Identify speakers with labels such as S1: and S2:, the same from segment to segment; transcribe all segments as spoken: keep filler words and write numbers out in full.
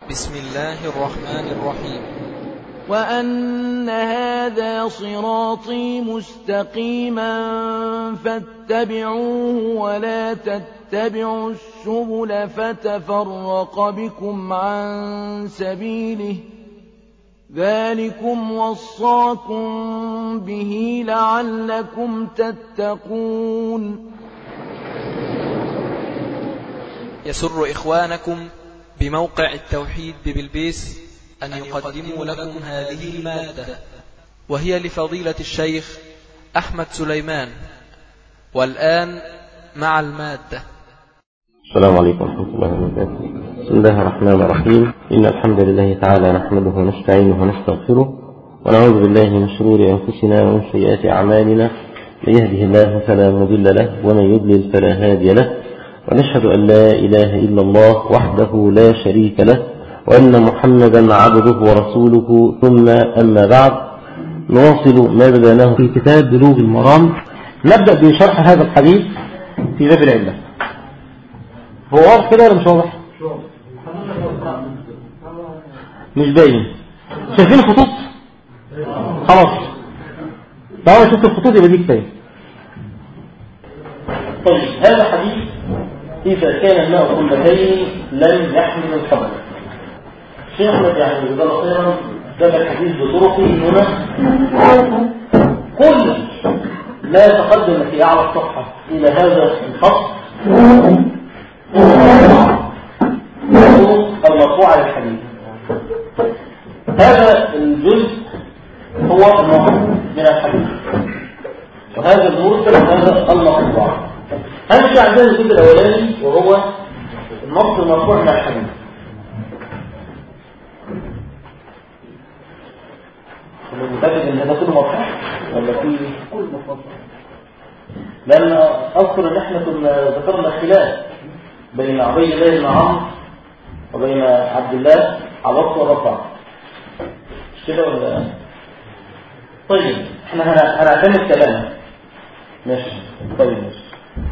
S1: بسم الله الرحمن الرحيم.
S2: وأن هذا صراطي مستقيما فاتبعوه ولا تتبعوا السبل فتفرق بكم عن سبيله ذلكم وصاكم به لعلكم تتقون.
S1: يسر إخوانكم بموقع التوحيد ببلبيس أن يقدموا لكم هذه المادة، وهي لفضيلة الشيخ أحمد سليمان. والآن مع المادة.
S3: السلام عليكم ورحمة الله وبركاته. بسم الله الرحمن الرحيم. إن الحمد لله تعالى نحمده ونستعينه ونستغفره ونعوذ بالله من شرور أنفسنا ومن سيئات أعمالنا. من يهده الله فلا مضل له ومن يضلل فلا هادي له، ونشهد أن لا إله إلا الله وحده لا شريك له وأن محمدا عبده ورسوله. ثم أما بعد، نواصل ما بدأناه في كتاب بلوغ المرام. نبدأ بشرح هذا الحديث في باب العلة. هو واضح كده ولا مش واضح؟ مش باين. شايفين الخطوط؟ خلاص طبعا شفت الخطوط يبقى دي كفايه. طيب هذا حديث إذا كان الماء قلتين لم يحمل الحمل. الشيخ أحمد يعني جزاه خيرا جاب الحديث بطرقه هنا. كل ما تقدم في أعلى الصفحة إلى هذا الخط المرفوع للحديث. هذا الجزء هو المرفوع من الحديث، وهذا المرسل وهذا المرفوع. هنمشي عندنا الجزء الأولاني وهو النص المرفوع من الحديث. متأكد ان هذا كله مرفوع ولا في كل مرفوع؟ لأن أذكر ان احنا كنا ذكرنا خلاف بين عبيد الله بن عمرو وبين عبد الله على وصف الرفع، مش كده ولا؟ طيب احنا هنعتمد كلامنا. ماشي طيب ماشي.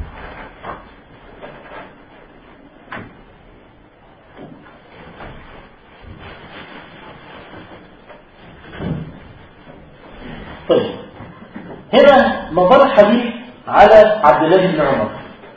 S3: طيب هنا مدار الحديث على عبد الله بن عمر.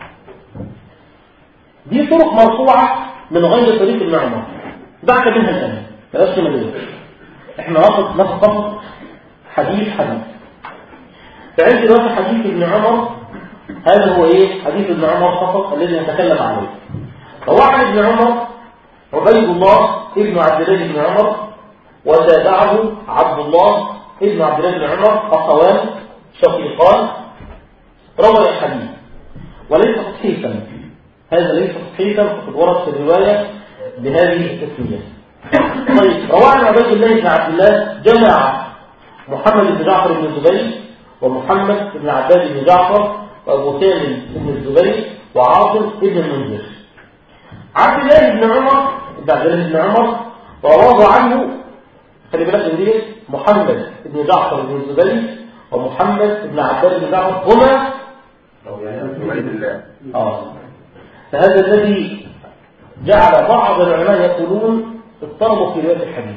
S3: دي طرق مرفوعة من غير طريق ابن عمر، دعك منها الآن بلاش مليون. احنا ناخد ناخد فقط حديث حديث. فعندي دلوقتي حديث ابن عمر، هذا هو ايه؟ حديث ابن عمر فقط الذي نتكلم عليه. رواه عن ابن عمر عبيد الله ابن عبد الله بن عمر، وتابعه عبد الله ابن عبد الله بن عمر، أخوان شقيقان، روى الحديث وليس تصحيحا. هذا ليس تصحيحا، فقد ورد في الرواية بهذه التسمية. طيب روى عن عبيد الله بن عبد الله جمع محمد بن جعفر بن الزبير ومحمد بن عباد بن جعفر وأبو سالم بن الزبير وعاصم بن المنذر. عبد الله بن عمر بن عبد الله بن عمر رواه عنه، خلي بالك من دي، محمد بن جعفر بن الزبير ومحمد بن عباد بن جعفر هما عبيد الله. اه فهذا الذي جعل بعض العلماء يقولون اضطربوا في رواية الحديث،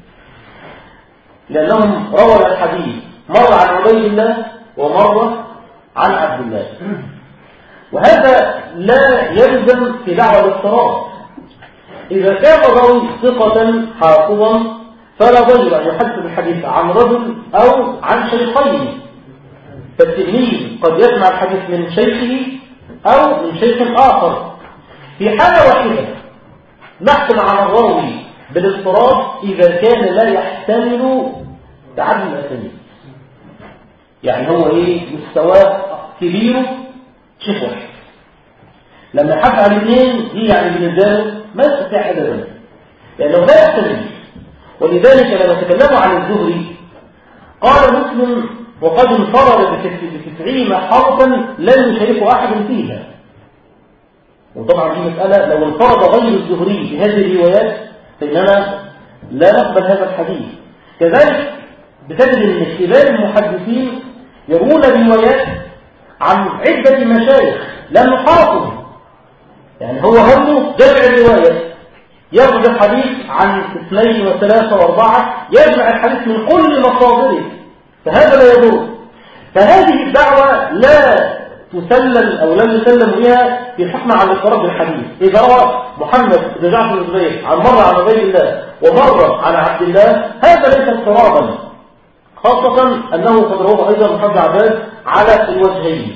S3: لأنهم رووا الحديث مرة عن عبيد الله ومرة عن عبد الله، وهذا لا يلزم في دعوى الاضطراب. إذا كان راوي ثقة حافظا فلا ضير أن يحدث الحديث عن رجل أو عن شيخين، فالتلميذ قد يسمع الحديث من شيخه أو من شيخ آخر. في حالة واحدة نحكم على الراوي بالاضطراب إذا كان لا يحتمل تعدد الأسانيد. يعني هو إيه؟ مستواه كبير شيخ واحد، لما يحب على الاثنين دي يعني بالنسبة له ما يستطيع أبدا، لأنه لا يحتمل. ولذلك لما تكلموا عن الزهري قال مسلم وقد انفرد بتسعين حرفا لن يشارك أحد فيها. وطبعا دي مسألة لو انفرد غير الزهري بهذه الروايات فإننا لا نقبل هذا الحديث. كذلك بتجد ان كبار المحدثين يروون روايات عن عدة مشايخ لم يحافظ، يعني هو همه جمع الرواية يرد الحديث عن اثنين وثلاثة واربعة، يجمع الحديث من كل مصادره، فهذا لا يضر. فهذه الدعوة لا تسلم أو لم يسلم بها في حكم على الاضطراب بالحديث. إذا روى محمد بن جعفر الزبير عن مرة عن عبيد الله ومرة عن عبد الله، هذا ليس اضطرابا، خاصة أنه قد روى أيضا محمد عباد على الوجهين.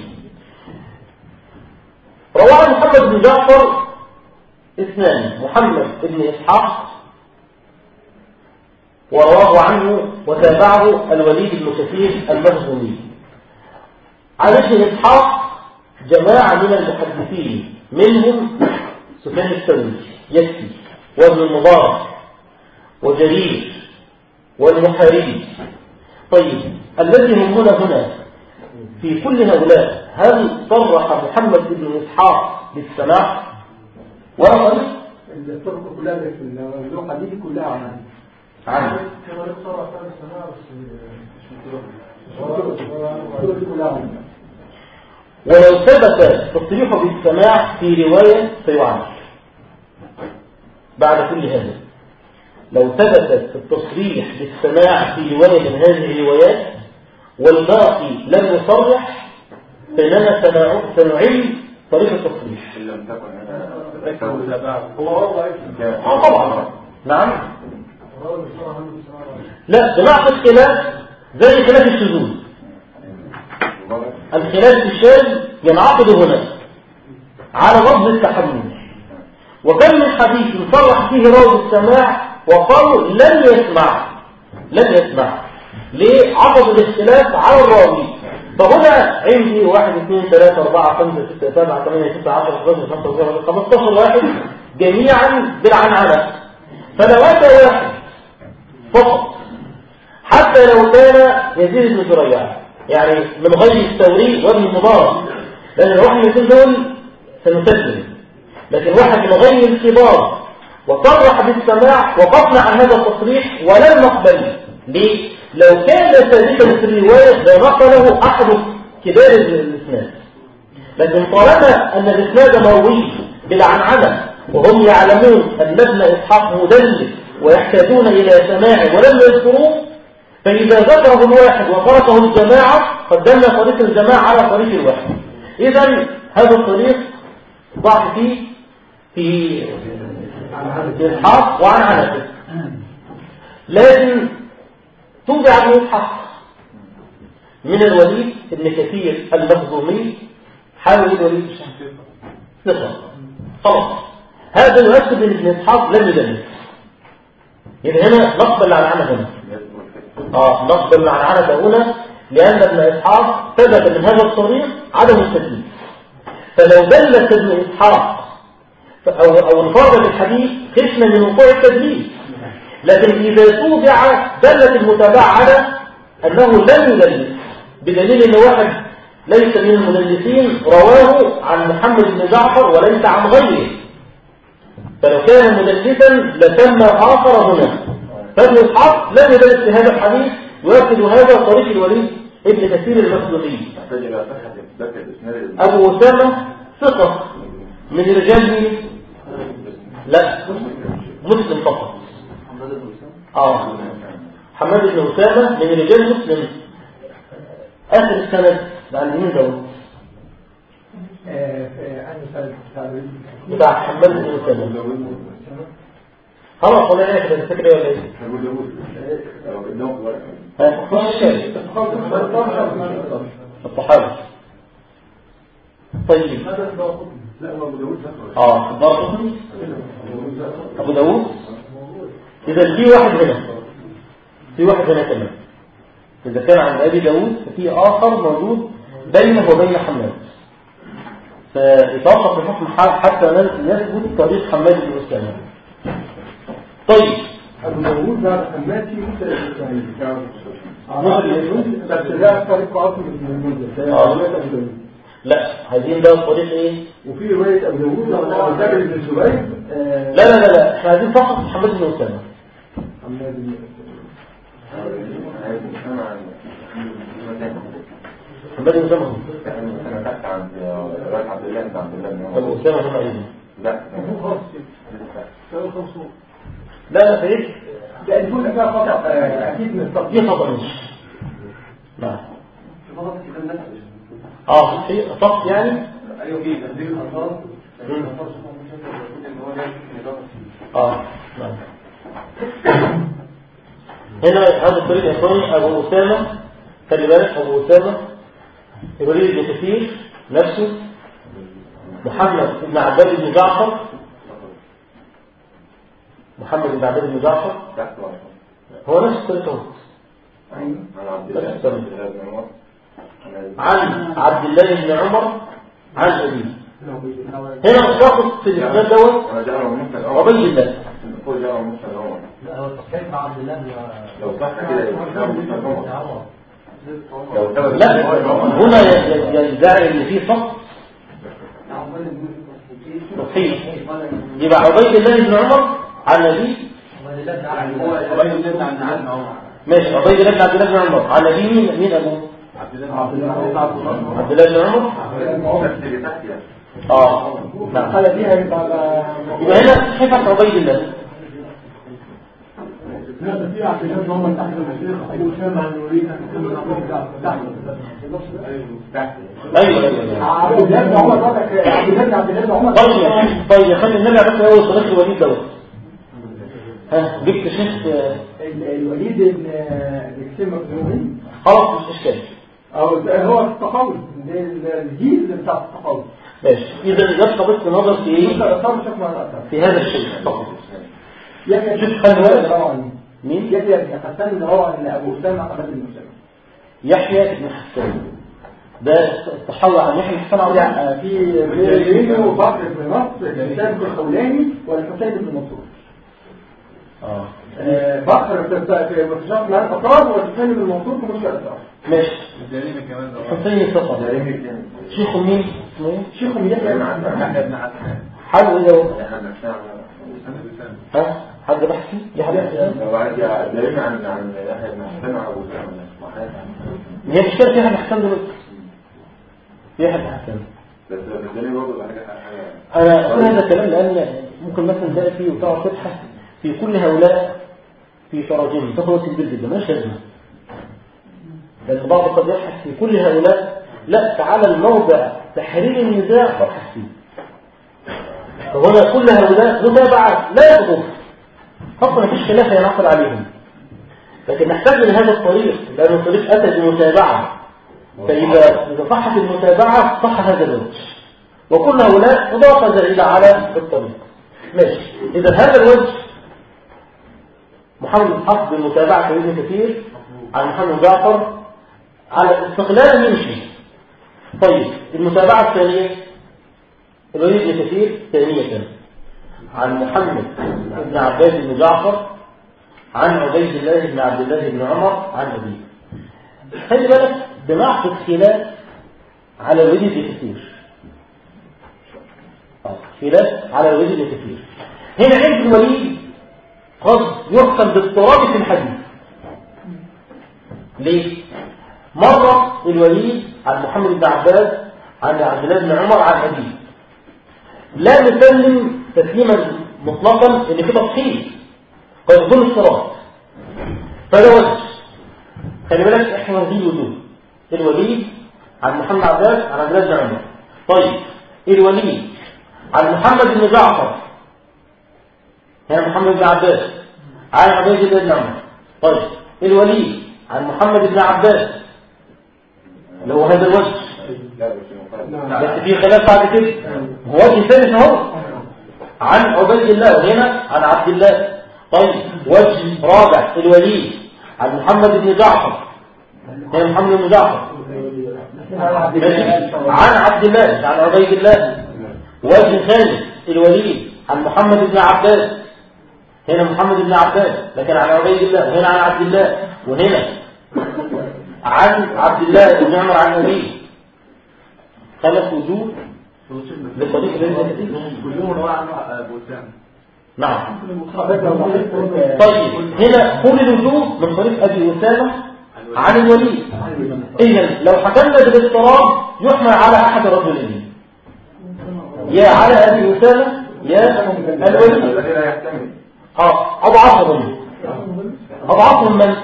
S3: روى عن محمد بن جعفر اثنان، محمد بن إسحاق ورواه عنه وتابعه الوليد بن كثير المخزومي. عن ابن إسحاق جماعة من المحدثين، منهم سفيان الثوري يكفي، وابن المبارك وجرير والمحاربي. طيب الذي يهمنا هنا في كل هؤلاء، هل صرح محمد بن إسحاق بالسماع ولا صريح؟
S4: الطرق كلها في اللغة دي كلها عنها
S3: عنه
S4: كما يصرح عن السماع بس مش كلها.
S3: ولو ثبت تصريحه بالسماع في رواية فيعمل بعد كل هذا. لو ثبت التصريح بالسماع في رواية من هذه الروايات والباقي لم يصرح، فإننا سنعيد طريق التصريح.
S5: إن لم تكن
S4: هو والله
S3: اه طبعا نعم. لا بنعطي الخلاف زي خلاف الشذوذ. الخلاف الشاذ ينعقد هنا على لفظ التحمل. وكم من حديث صرح فيه راوي السماع وقالوا لن يسمع لن يسمع ليه؟ عقدوا الاختلاف على الراوي. فهنا عندي واحد اثنين ثلاثة أربعة خمسة ستة سبعة ثمانية ستة عشر خمسة خمسة خمستاشر واحد جميعا بالعنعنة. فلو أتى واحد فقط حتى لو كان يزيد بن زريع يعني من غير الثوري وابن المبارك، لأن الواحد الاثنين دول سنسلم، لكن واحد من غير الكبار وصرح بالسماع وقفنا عن هذا التصريح ولم نقبل. ليه؟ لو كان ثابتا في الرواية لنقله أحد كبار الإسناد، لكن طالما أن الإسناد مروي بالعنعنة وهم يعلمون أن ابن إسحاق مدلس ويحتاجون إلى سماع ولم يذكروه، فإذا ذكره الواحد وتركه الجماعة قدمنا طريق الجماعة على طريق الواحد. إذن هذا الطريق ضعف فيه في إسحاق وعن عنته، لكن توضع ابن إسحاق من الوليد ابن كثير المخزومي حاول الوليد ثقة خلاص، هذا يؤكد ان ابن إسحاق لم يدلس. إذن هنا نقبل العنعنة هنا اه نقبل العنعنة هنا لأن ابن إسحاق ثبت من هذا الطريق عدم التدليس. فلو دلس ابن إسحاق أو أو انفرد بالحديث خشنا من وقوع التدليس، لكن إذا توضع دلت المتابعة على أنه لم يدلس، بدليل أن واحد ليس من المدلسين رواه عن محمد بن جعفر وليس عن غيره، فلو كان مدلسا لتم آخر هنا. فابن إسحاق لم يدلس في هذا الحديث، يؤكد هذا طريق الوليد ابن كثير المخزومي. أبو أسامة ثقة من رجال لا مسلم فقط. اه حماد بن أسامة من رجال مسلم. آخر السند عند مين داود؟ بتاع حماد بن أسامة. خلاص ولا ايه كده الفكرة ولا ايه؟ الطحاوي. طيب اه ابو ابو داود. اذا في واحد هنا في واحد هنا كمان، اذا كان عند ابي داود ففي اخر موجود بينه وبين حماد، فيتوقف الحكم حتى يثبت طريق حماد بن أسامة. طيب
S4: ابو داود بعد حماد في مثل بس ده طريق عاصم بن المنذر.
S3: لا عايزين ده الطريق ايه؟
S4: وفي روايه ابو داود لما ذكر ابن الزبير.
S3: لا لا لا لا احنا عايزين فقط حماد بن أسامة.
S4: حماد بن
S3: حماد بن أسامة
S5: انا تحت عند روايه عبد الله بن عبد الله بن
S3: ابو أسامة هنا ايضا.
S5: لا
S3: لا لا فايش
S4: لا الجزء فيها خطأ اكيد من التطبيق
S3: دي خطأ مش نعم اه في خطأ يعني
S4: ايوه في تنزيل الالفاظ
S3: اه نعم. هنا هذا الطريق يا اخواني ابو اسامه، خلي بالك ابو اسامه يريد ابن كثير نفسه، محمد بن عباد بن جعفر، محمد بن عباد بن جعفر هو نفس الطريق اهو عن عبد الله بن عمر عن ابيه. هنا الضابط في الاسناد دوت عبيد الله.
S4: لا هو التصحيح مع عبد الله
S5: لو صح كده
S3: لا هنا يدعي ان في فقط صحيح، يبقى عبيد الله بن عمر عن ابيه ماشي. عبيد الله بن عبد الله بن عمر عن ابيه مين مين ابوه؟ عبد الله بن عمر. اه نعم. يبقى هنا صحيفة عبيد الله.
S4: لا في عبد الله بن عمر تحت المشيخ ابو اسامه عن يريد ان يكون تحت تحت
S3: ايوه ايوه
S4: عبد الله بن عمر قالك عبد الله بن عبد الله بن عمر.
S3: طيب طيب يا خلي النبي عرفت اول صديق الوليد دوت. ها جبت شيخ
S4: الوليد بن بن مسلم
S3: خلاص مش اشكال
S4: او هو التقول الجيل بتاع التقول
S3: ماشي. اذا يبقى بس نظر في ايه في هذا الشيء فقط.
S4: يحيى
S3: شوف خلي بالك مين
S4: يحيى بن حسان اللي هو ان ابو اسامه عبد المسلم
S3: يحيى بن حسان ده تحول عن يحيى بن حسان عبد
S4: يعني في بينه بكر بن نصر الحسين الخولاني والحسين بن منصور.
S3: اه
S4: بكر في مستشفى مع الاطراف والحسين بن منصور في مستشفى الاطراف.
S3: ماشي. حسين صفر شيخ مين اسمه ايه؟
S4: شيخ يحيى بن حسان
S3: حد لو ها حد بحثي يحيى
S5: لو عايز دليل عن عن يحيى بن حسان وابو اسامه
S3: هي مش كده يحيى بن حسان دلوقتي يحيى بن حسان
S5: بس الدليل برضه حاجه
S3: انا اقول هذا الكلام لان ممكن مثلا تلاقي فيه وتقعد تبحث في كل هؤلاء في تراجم تخلص البلد ده مش لازم، لان البعض قد يبحث في كل هؤلاء. لا تعالى الموضع تحرير النزاع وابحث فيه. فهنا كل هؤلاء متابعة لا يضر فقط ما فيش خلاف ينعقد عليهم، لكن نحتاج لهذا الطريق لأن الطريق أتى بمتابعة، فإذا إذا صحت المتابعة صح هذا الوجه، وكل هؤلاء إضافة زائدة على الطريق. ماشي. إذا هذا الوجه محمد حفظ بالمتابعة في ابن كثير عن محمد جعفر على استقلال يمشي. طيب المتابعة الثانية الوليد بن كثير ثانية عن محمد بن عباد بن جعفر عن عبيد الله بن عبد الله بن عمر عن أبيه. خلي بالك بنعقد خلاف على الوليد بن كثير، خلاف على الوليد بن كثير. هنا عند الوليد قد يحكم باضطراب في الحديث. ليه؟ مرة الوليد عن محمد بن عباد عن عبد الله بن عمر عن أبيه لا نسلم تسليما مطلقا ان في تفصيل قد يكون اضطراب، فده وجه. خلي بالك احنا دي وجوه الوليد عن محمد عباد عن عبد الله بن عمر. طيب الوليد عن محمد بن جعفر يعني محمد بن عباد عن عبيد الله بن عمر. طيب الوليد عن محمد بن عباد اللي هو هذا الوجه، بس في خلاف بعد كده هو وجه ثالث اهو عن عبيد الله وهنا عن عبد الله. طيب وجه رابع الوليد عن محمد بن جعفر هنا محمد بن جعفر عن عبد الله عن عبيد الله. وجه ثالث الوليد عن محمد بن عباد هنا محمد بن عباد لكن عن عبيد الله وهنا عن عبد الله وهنا عن عبد الله بن عمر عن أبيه. خمس وجوه للطريق الذي
S5: كلهم رواه عنه ابو اسامه.
S3: نعم. طيب هنا كل الوجوه من طريق ابي اسامه عن الوليد. اذا لو حكمنا بالاضطراب يحمل على احد الرجلين، يا على ابي اسامه يا الوليد اه اضعافهم اضعافهم من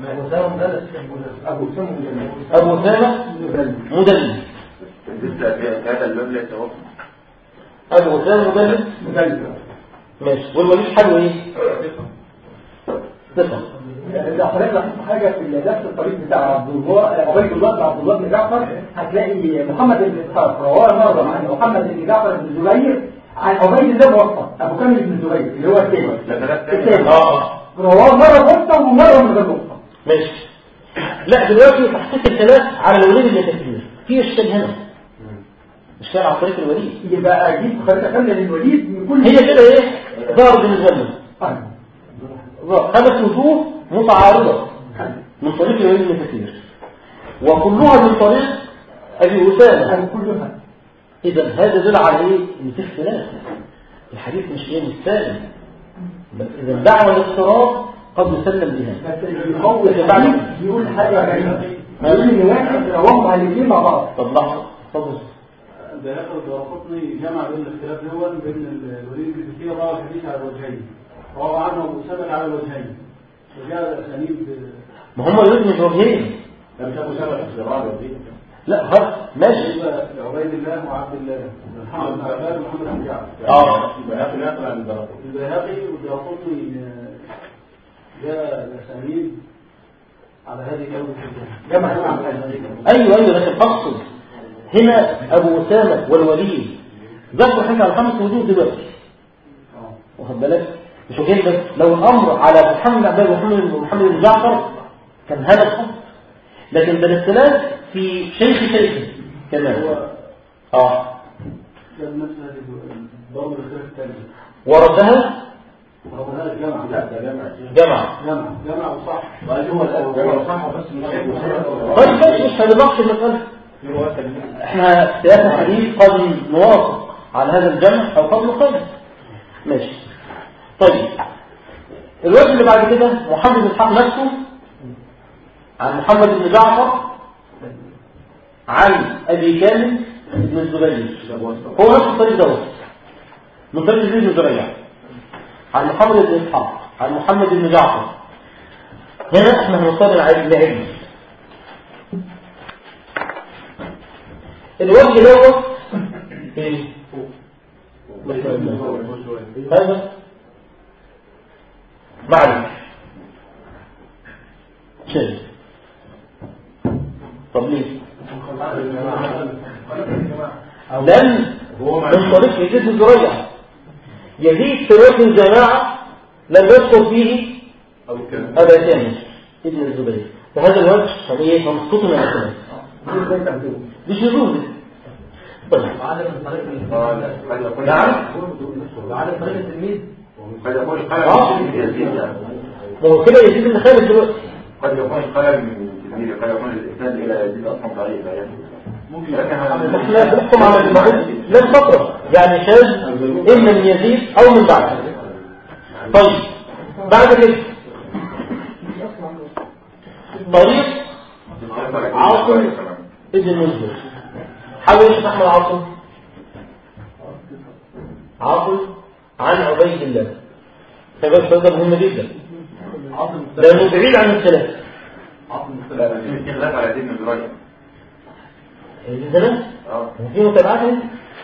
S3: ابو اسامه مدلس
S5: هذا المبلغ توقف
S3: ابو اسامه مدلس مدلس ماشي. والوليد حلو ايه ثقه.
S4: إذا حضرتك حاجة في نفس الطريق بتاع عبد الله عبيد الله بن عبد الله بن جعفر هتلاقي محمد بن إسحاق رواه مرة عن محمد بن جعفر بن الزبير عن عبيد الله موطأ أبو كامل بن الزبير اللي هو الثاني الثاني اه رواه مرة موطأ ومرة من غير موطأ.
S3: ماشي. لا دلوقتي تحقيق الثلاث على الوليد اللي تكفير في اشكال هنا اشكال على طريق الوليد
S4: يبقى اجيب خلينا اخلي الوليد من كل
S3: هي كده ايه ظهر بالنسبه لنا خمس وجوه متعارضة من طريق الوليد بن كثير وكلها من طريق أبي أسامة كلها. إذا هذا دل على إيه؟ إن في اختلاف الحديث مش إيه مش سالم. إذا دعوة الاضطراب قد يسلم بها.
S4: يقول حاجة غريبة يقول إن واحد رواه على الاثنين مع بعض.
S3: طب لحظة اتفضل.
S6: البيهقي والدارقطني جمع بين الاختلاف الأول بين الوليد بن كثير روى الحديث على الوجهين روى عنه أبو أسامة على الوجهين وجاء الأسانيد.
S3: ما هم يريد من وجهين.
S5: لا مش أبو أسامة في الزراعة
S3: لا هذا ماشي.
S6: عبيد الله وعبد الله محمد بن عباد ومحمد بن جعفر.
S3: اه
S5: البيهقي نقل عن الدارقطني.
S6: البيهقي والدارقطني جاء الأسانيد على هذه الأول
S4: جمع
S3: ايوه ايوه لكن اقصد هنا ابو اسامه والوليد ذكروا حاجه على خمس وجوه دلوقتي واخد بالك مش وجهين بس. لو الامر على محمد بن عباد ومحمد محمد بن جعفر كان هذا الخط لكن ده الاختلاف في شيخ شيخ كمان اه
S6: كان نفس هذه برضه الاختلاف الثاني
S3: وردها
S6: وردها الجمع لا ده جمع
S3: جمع
S6: جمع جمع وصح
S5: هو جمع صح بس
S3: طيب بس مش هنبقش المسألة احنا سياسة الحديث قد نوافق على هذا الجمع او قد نخالف ماشي. طيب الوجه اللي بعد كده محمد بن اسحاق نفسه عن محمد بن جعفر عن ابي كامل بن الزبير هو نفس الطريق دوت من طريق زيد بن زريع عن محمد بن اسحاق عن محمد بن جعفر. هنا احنا هنصطدم لعلم الوجه دوت ايه هذا معلش شيء. طب ليه لأن من طريق يزيد بن زريع يزيد في وجه الجماعة لم يذكر فيه أبا كامل ابن الزبير فهذا الوجه ايه منصوط من الخلاف مش يجوز. طيب
S4: وعدم طريق
S3: نعم
S4: وعدم طريق التلميذ
S5: قد يكون القلم يزيد يعني
S3: ما هو كده يزيد بن خالد دلوقتي
S5: قد يكون القلم من تلميذ قد يكون الإنسان إلى يزيد أصلا ضعيف يعني ممكن
S3: احنا بنحكم على المعروف لم فترة يعني شاذ إما من يزيد أو من بعد. طيب بعد كده طريق عاصم ابن المنذر حاول يشرح احمد عاصم عاصم عن عبيد الله فبس هذا مهم جدا لانه بعيد عن الثلاث.
S5: لا بس في خلاف على دين الزراعي
S3: الزمان اه في متابعات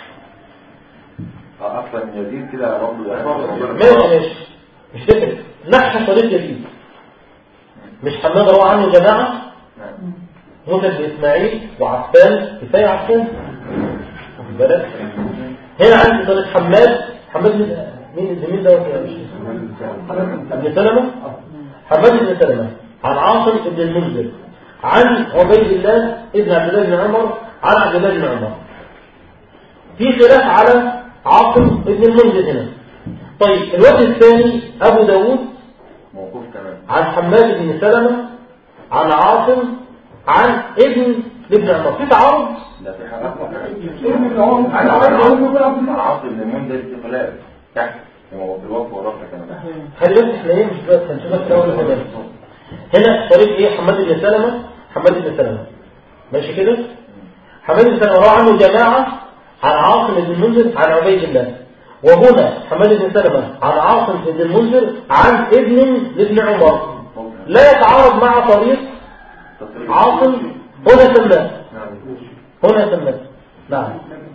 S5: اصلا يزيد كده برضه
S3: ماشي ماشي مش فكره نحن طريق يزيد مش حماد روى عنه جماعه موسى بن اسماعيل وعفان كفايه عفان واخد بالك. هنا عندي طريق حماد حماد مين الزميل ده ابن سلمة حماد بن سلمة عن عاصم بن المنذر عن عبيد الله ابن عبد الله بن عمر عن عبد الله بن عمر. في خلاف على عاصم بن المنذر هنا. طيب الوجه الثاني ابو داود
S5: موقوف كمان
S3: عن حماد بن سلمة عن عاصم عن ابن ابن عمر. في تعارض
S5: لا في حاجات
S4: ابن عمر عن
S5: عاصم بن المنذر في خلاف تحت هو في الوقت ورفع كمان
S3: خلي بالك احنا ايه مش بس هنشوفها في الاول كمان. هنا طريق ايه حماد بن سلمة حماد بن سلمة ماشي كده. حماد بن سلمة روى عنه جماعة عن عاصم بن المنذر عن عبيد الله وهنا حماد بن سلمة عن عاصم بن المنذر عن ابن لابن عمر لا يتعارض مع طريق عاصم هنا سماه هنا سماه نعم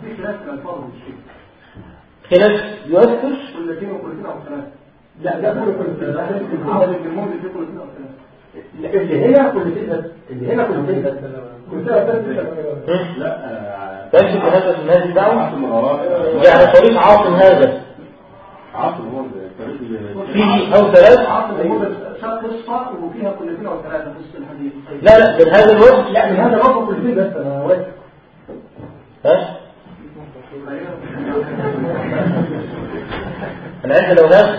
S3: خلاف يؤثر
S6: كلتين وكلتين او ثلاثه.
S4: لا ده كله كلتين
S6: المنذر في كلتين او ثلاثه.
S4: اللي هنا كلتين بس اللي هنا كلتين بس كلتين بس
S6: لا
S3: تأكد هذا من هذه الدعوة يعني طريق عاصم هذا
S5: عاصم هو
S3: فيه أو ثلاث
S6: عاصم شرط قصه وفيها كلتين او ثلاثه نص الحديث.
S3: لا لا من هذا الوجه
S4: لا من هذا الوقت كلتين بس انا واثق.
S3: ها العلم لو ناس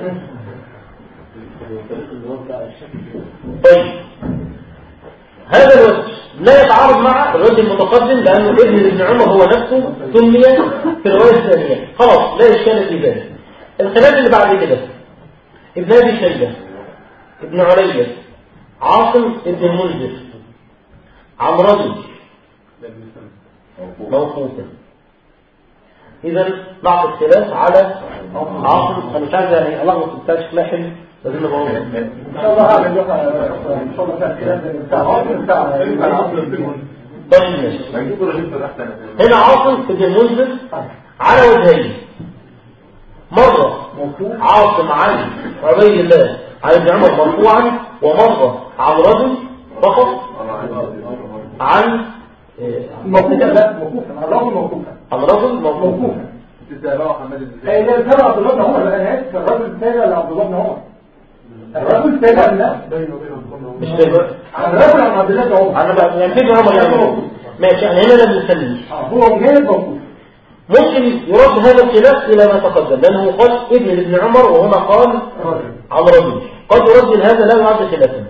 S3: طيب هذا الوجه لا يتعارض مع الوجه المتقدم لأنه ابن ابن عمر هو نفسه سمي في الرواية الثانية خلاص لا إشكال في ذلك. الخلاف اللي بعد كده ابن أبي شيبة ابن علية عاصم ابن المنذر عن رجل موقوفا. إذا نعطي الخلاف على عاصم أنا مش عايز يعني الله ما تبتاش لاحم لازم نبقى
S4: ان شاء الله هعمل لقاء ان شاء الله كان كلام بتاع
S3: طيب هنا عاصم ابن المنذر على وجهين مرة عاصم عن عبيد الله عن ابن عمر مرفوعا ومرة عن رجل فقط عن
S4: موقوفا لا موقوفا الرجل موقوفا
S3: عن رجل موقوفا
S5: تتابعوا حماد بن
S4: ايه ده تبع عبد الله بن عمر بقى انا اسف الرجل الثاني ولا عبد الله بن عمر الرجل الثاني لا
S3: مش فاهم
S4: عن الرجل عن عبد الله بن عمر
S3: انا بقى يعني ابن عمر يعني ماشي يعني هنا لم نسميه
S4: هو مجاهد موقوف
S3: ممكن يرد هذا الخلاف الى ما تقدم لانه قال ابن ابن عمر وهنا قال عن رجل قد يرد هذا لا يعد خلافا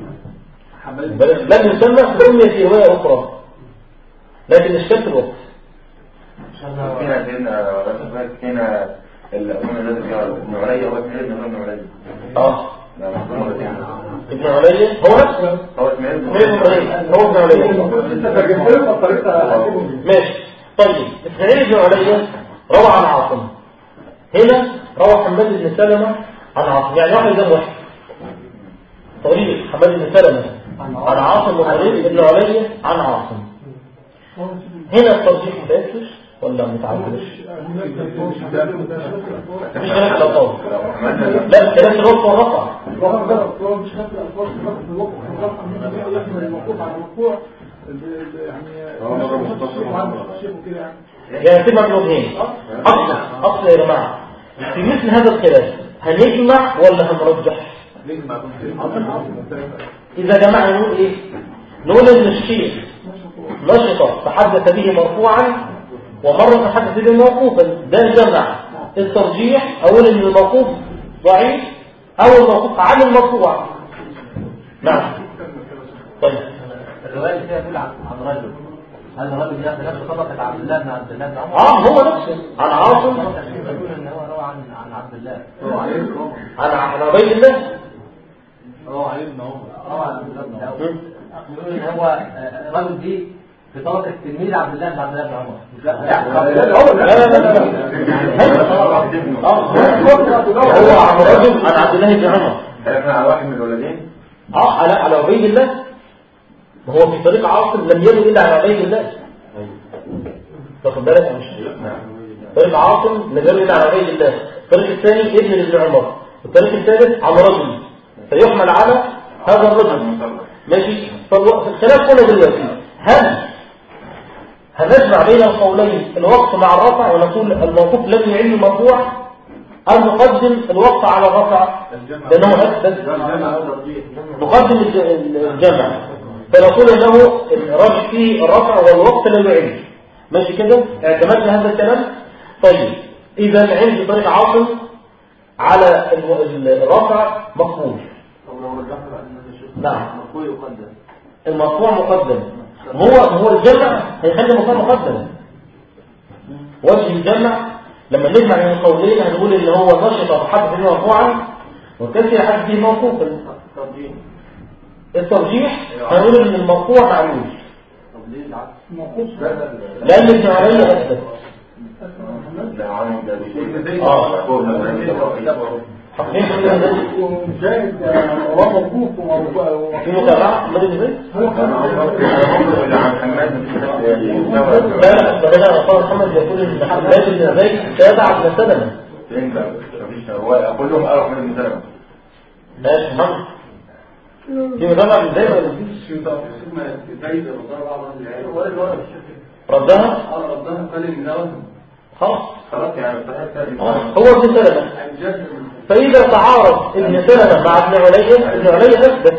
S3: لم يسمى سمي في روايه اخرى لكن الشك الوقت
S5: هنا هنا هنا الأمون الذي فيها ابن علي هو اسمه ابن ابن علي
S3: اه
S5: لا مفهوم
S3: ابن علي هو نفسه
S5: هو اسمه ابن
S3: هو ابن علي ماشي طيب اسماعيل بن علي روى عن عاصم هنا روى حماد بن سلمة عن عاصم يعني واحد جنب واحد طريق حماد بن سلمة عن عاصم وطريق ابن علي عن عاصم هنا الترجيح متأكد ولا متعدلش مفيش خلاف على الألفاظ لا خلاف الوقت والرفع يعني في مطلوبين أصل أصل يا جماعة في مثل هذا الخلاف هنجمع ولا هنرجح إذا جمعنا نقول إيه نقول إن الشيخ نشط تحدث به مرفوعا ومرة تحدث به موقوفا ده جمع الترجيح أقول إن الموقوف ضعيف أو الموقوف عن المرفوع نعم طيب
S7: الرواية اللي فيها تقول عن رجل هل الرجل ده نفسه طبقة عبد الله بن عبد الله بن عمر؟
S3: اه هو نفسه عن عاصم
S7: يقول ان هو روى عن عن عبد الله
S3: عن عن عبيد الله
S7: روى عن ابن عمر روى عن عبد الله بن عمر يقول ان هو الرجل دي في طبقة تلميذ عبد الله بن عبد الله بن عمر
S3: لا لا لا هو عن رجل عن عبد الله بن عمر
S5: احنا على واحد من الولدين
S3: اه على على عبيد الله ما هو في طريق عاصم لم يدل الا على عبيد الله تاخد بالك يا مش طريق عاصم لم يدل الا على عبيد الله الطريق الثاني ابن ابن عمر الطريق الثالث عن رجل فيحمل على هذا الرجل ماشي فالخلاف كله دلوقتي هل هنجمع بين القولين الوقف مع الرفع ونقول الموقوف لم يعين المرفوع أو نقدم الوقف على الرفع لأنه أثبت نقدم الجمع فنقول أنه الراجح فيه الرفع والوقف لا يعين ماشي كده اعتمدنا هذا الكلام طيب إذا عندي طريق عاصم على الرفع مقبول نعم المرفوع مقدم هو هو الجمع هيخلي المرفوع مقدم وجه الجمع لما نجمع من القولين هنقول ان هو نشط وحدث فيه مرفوعا وكسر حدث فيه موقوفا الترجيح هنقول ان المرفوع معلول لان ابن علي اثبت
S5: محمد عنهم ده بشيء
S3: اه
S4: ومشاهد رواه موقوف وموقوف
S3: في متابعة محمد بن زيد
S5: عن حماد
S3: لا لا ده هنا أصلا محمد يقول إن حماد بن زيد تابع ابن سلمة
S5: فين بقى مفيش هو كلهم قالوا حماد بن سلمة
S3: ماشي محمد في متابعة ابن زيد ولا مفيش؟
S6: في اسمها زيد رضاها بعض العيال ولا الولد
S3: ردها؟
S6: اه ردها قال ان ده وهم
S3: خلاص
S5: خلاص يعني
S3: هو ابن سلمة فإذا تعارض ابن سلمة مع ابن عليا ابن عليا أثبت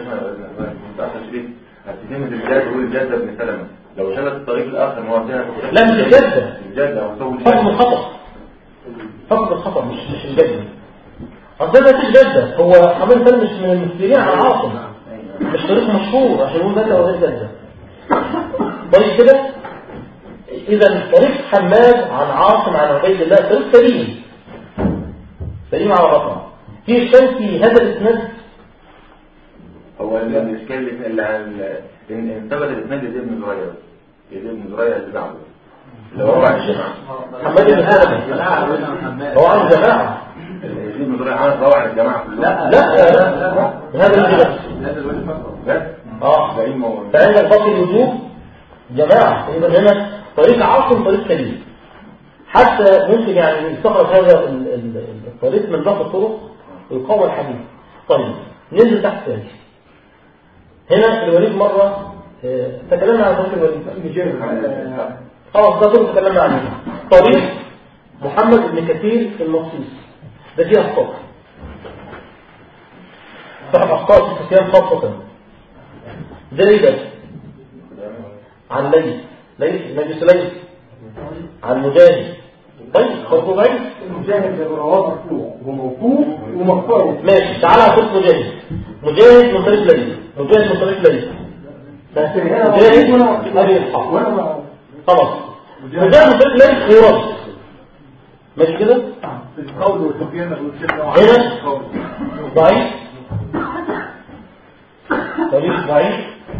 S5: هتتم الجاد يقول الجاد ابن سلمة لو شلت الطريق الآخر موازنة
S3: لا مش الجدة
S5: الجاد لو سوي
S3: فقد الخطأ فقد الخطأ مش مش الجدة أصلا ما فيش جدة هو حماد سلمة مش من المسلمين على عاصم مش طريق مشهور عشان يقول جدة وغير جدة طيب كده إذا طريق حماد عن عاصم عن عبيد الله طريق سليم سليم على بطن في شيء في هذا الاسناد
S5: هو الاشكال اللي عن ان ثبت الاسناد يزيد بن زريع يزيد بن زريع اللي بعده اللي هو بعد الجماعه
S3: حماد بن سلمة هو عن جماعه
S5: يزيد بن زريع عن روع الجماعه كلهم
S3: لا لا هذا اللي بس
S5: هذا الوجه فقط بس
S3: اه
S5: فإنه
S3: فعندك باقي الوجوه جماعه اذا هنا طريق عاصم طريق سليم حتى ممكن يعني يستخرج هذا الطريق من باقي الطرق ويقوى الحديث. طيب ننزل تحت ثاني هنا الوليد مرة اه تكلمنا عن طريق الوليد خلاص ده طرق تكلمنا عنه طريق محمد بن كثير المخصوص ده فيه أخطاء صاحب أخطاء في السفيان خاصة زي ده عن ليث ليث نبي سليم عن مجاهد طيب برضه بعيد
S4: المجاهد رواه مرفوع وموقوف ومقطوع
S3: ماشي تعالى على صوت مجاهد مجاهد من طريق ليث مجاهد من طريق ليث مجاهد ابي اسحاق خلاص مجاهد من طريق ليث يرد ماشي كده
S6: القول والسفيان
S3: هنا ضعيف طريق ضعيف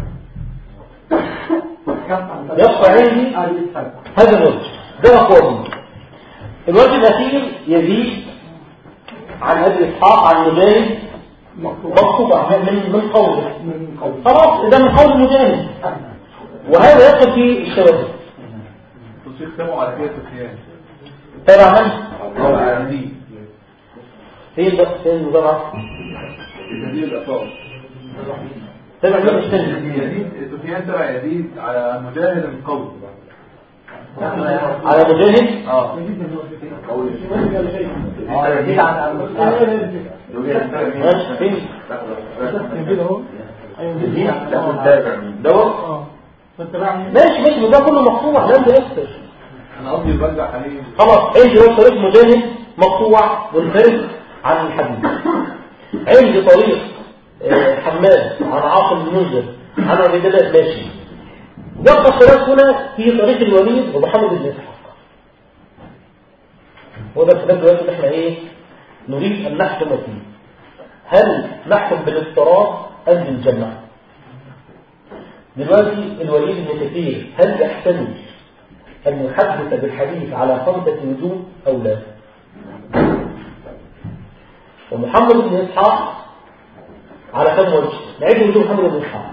S3: يبقى عندي هذا الوجه ده أقوى الوجه الأخير يزيد عن أبي إسحاق عن مجاهد مقطوع من من قوله خلاص إذا من قول مجاهد وهذا يدخل في الشواذ
S6: تسموا على كده سفيان
S3: تابع من؟ فين بقى فين المتابعة؟
S6: يزيد الأصابع
S3: تابع من الشنج
S6: يزيد سفيان تبع يزيد على مجاهد من قول
S3: على مجاهد
S6: اه
S7: اه يزيد عن
S3: ماشي فين دوت ماشي ماشي ده كله مقطوع لا ده يكسر
S6: انا قصدي برجع حليم
S3: خلاص عندي بقى طريق مجاهد مقطوع منفرد عن الحديث عندي طريق حماد عن عاصم بن منذر عن عبيد الله ماشي يبقى الخلاف هنا في طريق الوليد ومحمد بن اسحاق وده الخلاف دلوقتي اللي احنا ايه نريد ان نحكم فيه هل نحكم بالاضطراب ام بالجمع دلوقتي الوليد بن كثير هل يحتمل ان يحدث بالحديث على خمسه وجوه او لا ومحمد بن اسحاق على كم وجه نعيد وجوه محمد بن اسحاق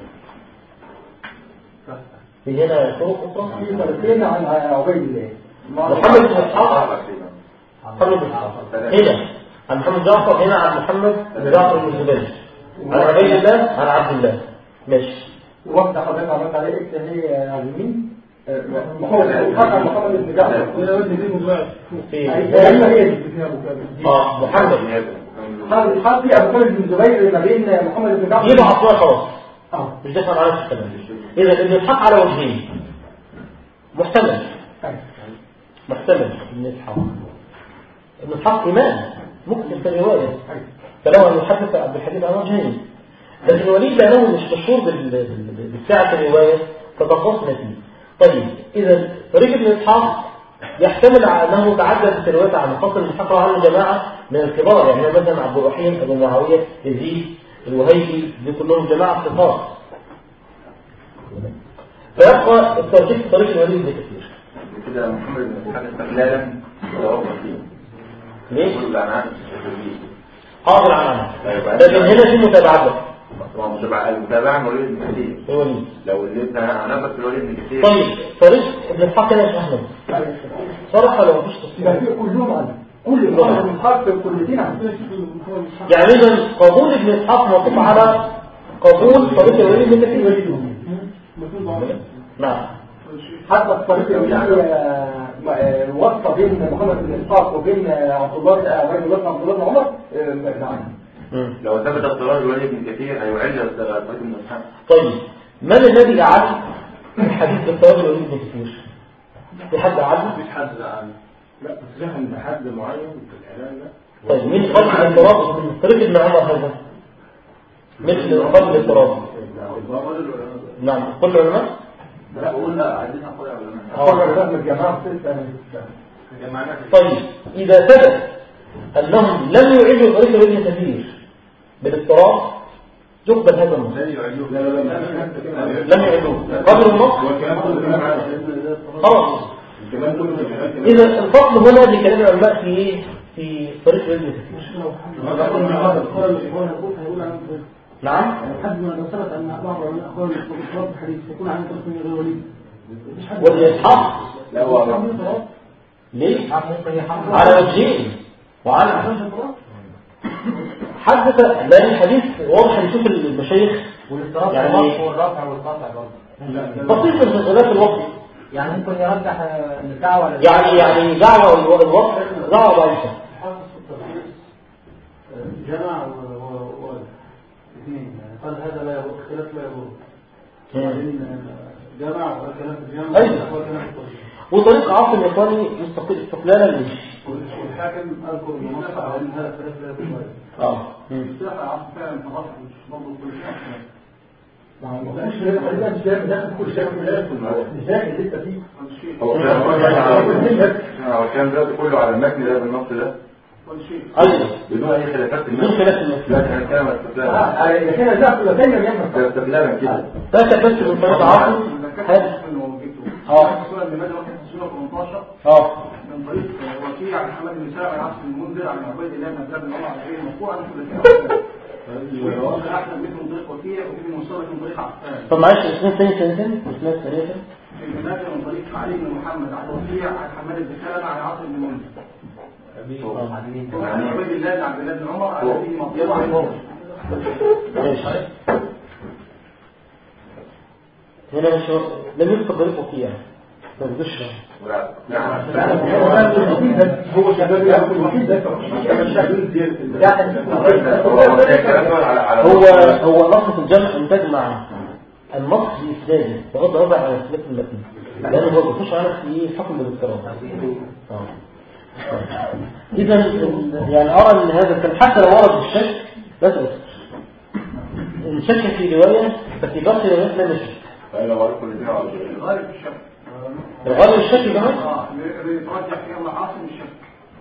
S3: في هنا طرق اخرى
S4: في طريقين عن عبيد الله
S3: محمد بن اسحاق محمد بن اسحاق هنا عن محمد جعفر هنا عن محمد بن جعفر بن الزبير عن عبيد الله عن عبد الله ماشي
S4: واحده حضرتك عملت عليه اكس هي على اليمين محمد محمد محمد بن جعفر
S6: ولا ودي دي مضاعف
S3: في
S4: ايوه هي دي
S3: اه محمد
S4: حد في ابو بكر بن زبير ما بين محمد بن جعفر
S3: يبقى عطوه خلاص
S4: اه
S3: مش دافع على نفس الكلام اذا ابن اسحاق على وجهين محتمل محتمل ابن اسحاق ابن اسحاق امام ممكن في الروايه فلو ان يحدث بالحديث عن وجهين لكن الوليد لانه مش مشهور بالسعه الروايه تتخصصنا فيه طيب اذا طريق ابن اسحاق يحتمل انه تعدد في الروايه عن فصل الحق عنه جماعه من الكبار يعني مثلا عبد الرحيم ابو معاويه يزيد الوهيبي دي كلهم جماعه ثقات فيبقى الترجيح في طريق الوليد بكثير
S5: كده محمد بن اسحاق استقلالا ولا هو فيه؟
S3: ليه؟
S5: كل العنان
S3: حاضر عنها لكن هنا في متابعة
S5: طبعا متابعة المتابعة من وليد بن كثير
S3: الوليد
S5: لو اللي انا بس الوليد بن كثير
S3: طيب طريق ابن اسحاق هنا يا احمد صراحة لو مفيش
S4: يبقى في كلهم على كل محمد بن اسحاق في كلتين
S3: يعني اذا قبول ابن اسحاق موقف على قبول طريق الوليد بن كثير. نعم
S4: حتى الطريق الواسطة بين محمد بن اسحاق وبين عبد الله عبد الله عبد الله بن عمر. نعم
S5: لو ثبت اضطرار الوليد بن كثير هيعل طريق ابن اسحاق.
S3: طيب من الذي أعد الحديث بالطريق الوليد بن كثير؟ في حد أعد؟
S6: مفيش حد أعد لا بس ذهن حد معين في الإعلان ده.
S3: طيب مين قلب الاضطراب من طريق ابن عمر هذا؟ مثل قلب الاضطراب. نعم كل العلماء؟
S6: لا قلنا عايزين نقول علماء.
S4: أول من الجماعة
S3: طيب إذا ثبت أنهم لم يعيدوا طريق الوليد بن كثير بالاضطراب يقبل هذا النص. لم يعيدوه قبل النص خلاص. إذا الفصل هنا لكلام العلماء في في طريق الوليد بن كثير. نعم
S6: لحد ما لو ثبت ان بعض الاخبار في الحديث يكون عن طريق غير وليد
S3: والإصحاح
S5: لا هو
S3: ليه؟ على وجهين وعلى حدث لأن الحديث واضح نشوف المشايخ
S7: والاضطراب
S3: يعني
S7: الوقف والرفع والقطع برضه
S3: بسيط في خلاف الوقت
S7: يعني ممكن يرجح الدعوة
S3: يعني يعني دعوة الوقت دعوة ضعيفة
S6: جمع واثنين قال هذا لا يضر خلاف لا يضر وبعدين جمع وكلام الجمع وكلام الطريق
S3: وطريق عاصم الإخواني مستقل استقلالا ليه
S6: والحاكم أذكر بنص على أن هذا خلاف لا يضر
S3: اه
S6: الساحة عاصم فعلا خلاص مش برضه كل شيء
S5: هو كان ده كله على المتن ده بالنص ده
S3: ايوه
S5: بدون اي خلافات
S3: بدون خلاف المسلم
S5: لا كان كلام استقلالا
S4: اه كده ده دايما يعمل
S5: استقلالا كده
S3: فاكر بس من طريق عاصم هذا اه
S6: سورة المائدة واحد سورة ثمانية عشر
S3: اه
S6: من طريق وكيع عن محمد بن ساعد عن عاصم المنذر عن عبيد الله بن عبد الله بن عمر عن ابي المرفوع عن ثلاثين وقال احمد بن طريق وكيع وابن منصور من طريق عفان.
S3: طب معلش اسمه ثاني ثاني ثاني اسمه ثاني
S6: النافع من طريق علي بن محمد عن وكيع عن حماد بن سلمة عن عاصم بن منذر عن عبيد الله بن عبد الله بن عمر عن ابي مرفوع عن
S3: ماشي هنا مش لم يذكر طريق وكيع ما بدوش
S4: هو شباب ياكل وحيد
S3: هو هو نص الجمع انتاج مع النص الاسنادي بغض النظر عن اختلاف المتن لانه هو بيخش على في حكم بالاضطراب. اذا يعني ارى ان هذا كان حتى لو ورد الشك لا تؤثر ان شك في روايه ففي باقي الروايات لا نشك
S6: غالب الشك
S3: الغالب الشك كمان
S6: اه يترجح فيه الله عاصم الشك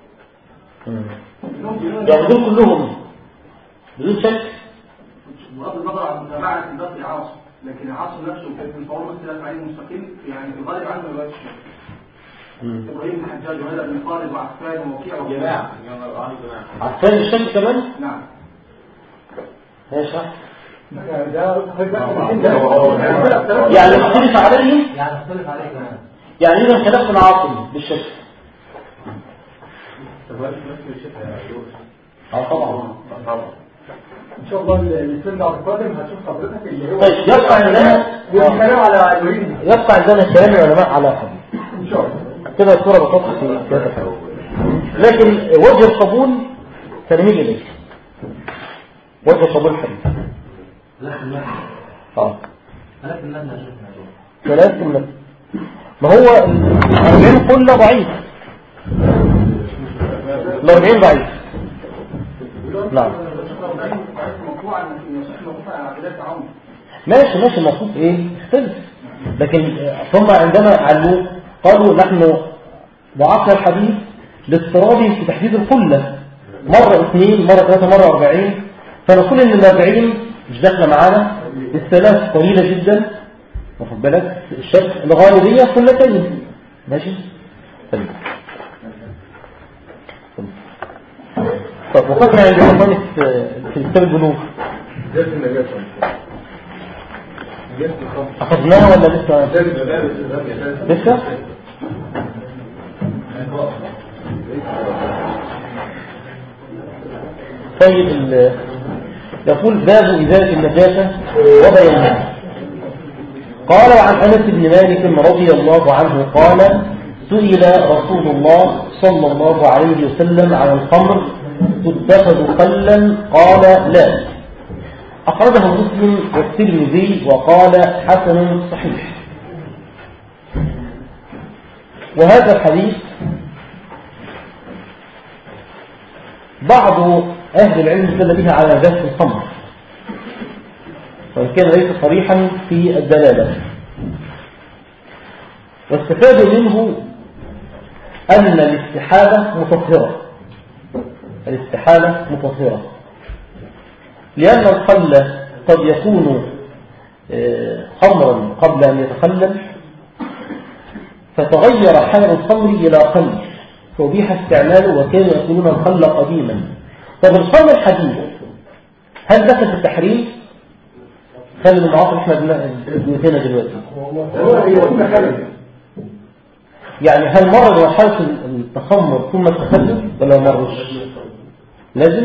S3: يعني دول كلهم بدون شك
S6: بغض النظر عن متابعة الباقي عاصم لكن عاصم نفسه كان من فور اختلاف عليه مستقيم يعني الغالب عنه رواية الشك ابراهيم بن حجاج وهذا بن خالد وعفان ووكيع وجماعة
S3: عفان الشك كمان
S6: نعم
S3: ايش ها
S4: ده
S3: يعني اختلف عليه
S7: يعني اختلف عليه كمان
S3: يعني اذا خلافنا عاصم بالشك اه طبعا
S4: ان شاء الله السنة القادم هتشوف حضرتك اللي هو
S3: طيب يبقى عندنا
S4: والكلام على الوليد
S3: يبقى عندنا كلام العلماء على حديث
S4: ان شاء الله
S3: كده الصورة بسيطة في هذا الحديث لكن وجه القبول تنميل اليه وجه قبول الحديث اه ثلاث المتن ما هو الأربعين كله ضعيف الأربعين ضعيف نعم ماشي ماشي المفروض ايه اختلف لكن ثم عندما علموا قالوا نحن ضعفنا الحديث لاضطرابه في تحديد القلة مرة اثنين مرة ثلاثة مرة أربعين فنقول ان الأربعين مش داخله معانا الثلاث طويلة جدا واخد بالك الشك الغالبية قلتين ماشي
S8: طيب طب وقفنا عند المصنف في كتاب البنوك أخذناها ولا لسه؟ لسه؟ طيب يقول باب إزالة النجاسة وبيانها. قال وعن أنس بن مالك رضي الله عنه قال سئل رسول الله صلى الله عليه وسلم عن الخمر تتخذ خلا قال لا. أخرجه مسلم والترمذي وقال حسن صحيح. وهذا الحديث بعض أهل العلم استدل به على نجاسة الخمر وإن كان ليس صريحا في الدلالة، واستفاد منه أن الاستحالة مطهرة الاستحالة مطهرة لأن الخل قد يكون خمرا قبل أن يتخلل فتغير حال الخمر إلى خل فأبيح استعماله وكانوا يأكلون الخل قديما. طب الخل الحديث هل دخل في التحريم؟ خل المعاصر احنا بنتنا دلوقتي يعني هل مر بمرحلة التخمر ثم التخلل ولا مرش؟ لازم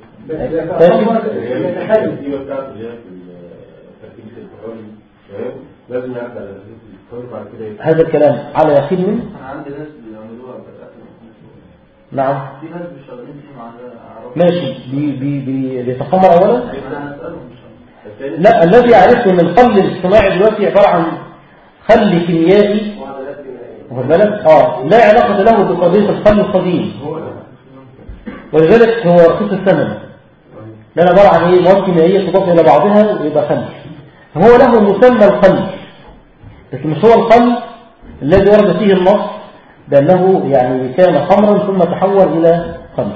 S5: لازم يعمل بعد كده.
S8: هذا الكلام على يقين منه؟
S5: انا عندي ناس بيعملوها
S8: نعم
S5: في ناس بيشتغلين فيه مع
S8: ماشي بي بي بي بيتخمر اولا.
S5: انا هسالهم
S8: لا الذي يعرفه ان الخل الاصطناعي دلوقتي عباره عن خل كيميائي واخد بالك اه لا علاقه له بقضيه الخل القديم ولذلك هو رخيص الثمن لان عباره عن ايه مواد كيميائيه تضاف الى بعضها ويبقى خل. هو له مسمى الخل لكن مش هو الخل الذي ورد فيه النص بانه يعني كان خمرا ثم تحول الى خمر.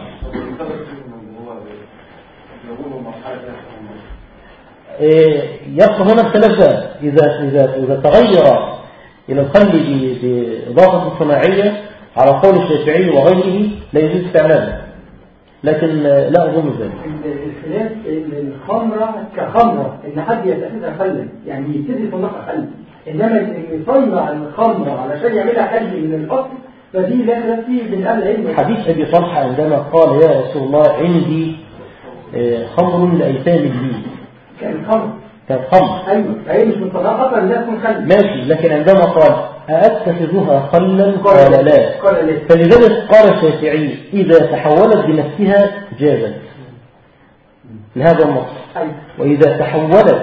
S8: يبقى هنا الخلاف ده إذا إذا إذا تغير إلى الخل بإضافة صناعية على قول الشافعي وغيره لا يجوز استعماله لكن لا أظن ذلك.
S4: الخلاف الخمرة كخمرة إن حد يتخذها خلا يعني يبتدي يصنعها خل إنما إن يصنع الخمرة علشان يعملها خل من الأصل فدي لا خلاف فيه بين أهل العلم.
S8: حديث أبي طلحة عندما قال يا رسول الله عندي خمر لأيتام لي
S4: كان خمر
S8: كان خمر
S4: أيوة هي مش مصنعة أصلا لا تكون خل
S8: ماشي لكن عندما قال أأتخذها خلا قال لا
S4: قال لا
S8: فلذلك قال الشافعي إذا تحولت بنفسها جازت لهذا النص
S4: أيوة.
S8: وإذا تحولت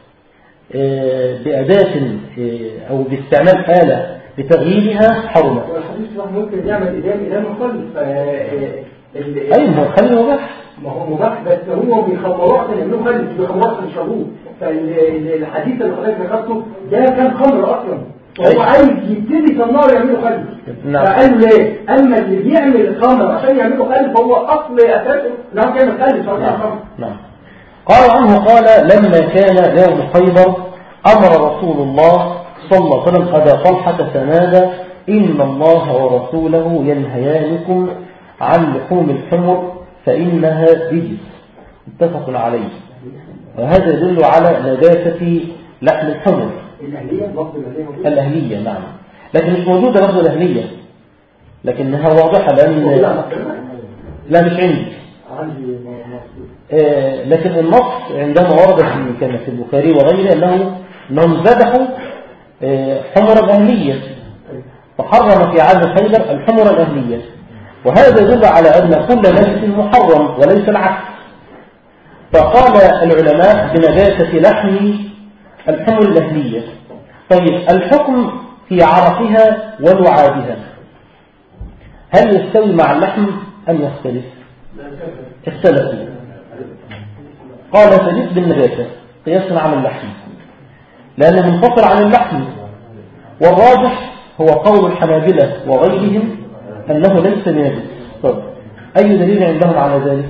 S8: بأداة أو باستعمال آلة بتغييرها حرمت.
S4: والحديث ممكن يعمل إدام إدام الخل
S8: أي ما هو الخل مباح
S4: ما هو مباح بس هو بيخمروه عشان يعملوه خل بيخمروه عشان يشربوه فالحديث اللي حضرتك ذكرته ده كان خمر أصلا وهو عايز يبتدي يصنعه يعمله خل
S8: نعم.
S4: فقالوا ليه أما اللي بيعمل الخمر عشان يعمله خل فهو أصل أساسه إنه يعمل خل فهو
S8: نعم.
S4: خمر.
S8: نعم. قال عنه قال لما كان يوم خيبر أمر رسول الله صلى الله عليه وسلم أبا طلحة فنادى إن الله ورسوله ينهيانكم عن لحوم الحمر فإنها رجس متفق عليه. وهذا يدل على نجاسة لحم الحمر
S4: الأهلية لفظ الأهلية
S8: الأهلية نعم لكن مش موجودة لفظ الأهلية لكنها واضحة لأن لا مش عندي آه لكن النص عندما ورد في كما في البخاري وغيره أنه أنهم ذبحوا آه حمر الأهلية فحرم في عام خيبر الحمر الأهلية وهذا يدل على أن كل نجس محرم وليس العكس. فقال العلماء بنجاسة لحم الحمر الأهلية. طيب الحكم في عرقها ولعابها هل يستوي مع اللحم أم يختلف؟ اختلفوا قال فليس بالنجاسة قياسا على اللحم لأنه منفصل عن اللحم والراجح هو قول الحنابلة وغيرهم أنه ليس بنجس. طب أي دليل عندهم على ذلك؟